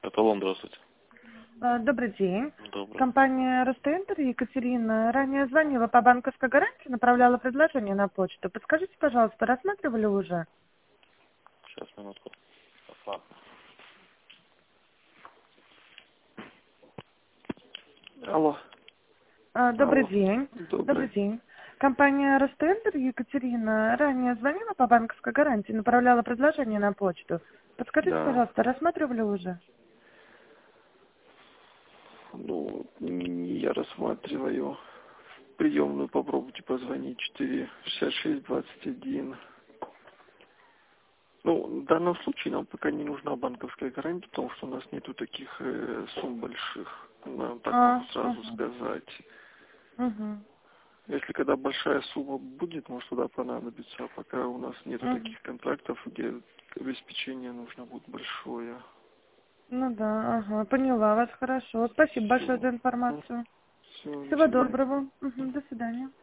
Эталон, здравствуйте. Добрый день. Добрый. Компания Ростеинтер, Екатерина. Ранее звонила по банковской гарантии, направляла предложение на почту. Подскажите, пожалуйста, рассматривали уже? Сейчас, минутку. Ага. Алло. Добрый Алло. день. Добрый Добрый. день. Компания Ростеинтер, Екатерина. Ранее звонила по банковской гарантии, направляла предложение на почту. Подскажите, Да. пожалуйста, рассматривали уже? Ну, я рассматриваю приемную, попробуйте позвонить 466-21. Ну, в данном случае нам пока не нужна банковская гарантия, потому что у нас нету таких сумм больших. Так могу сразу Ага. сказать. Угу. Если когда большая сумма будет, может туда понадобится, а пока у нас нету Угу. таких контрактов, где обеспечение нужно будет большое. Ну да, ага, поняла вас, хорошо. Спасибо большое Все. за информацию. Все, до Всего свидания. доброго. Мгм, до свидания.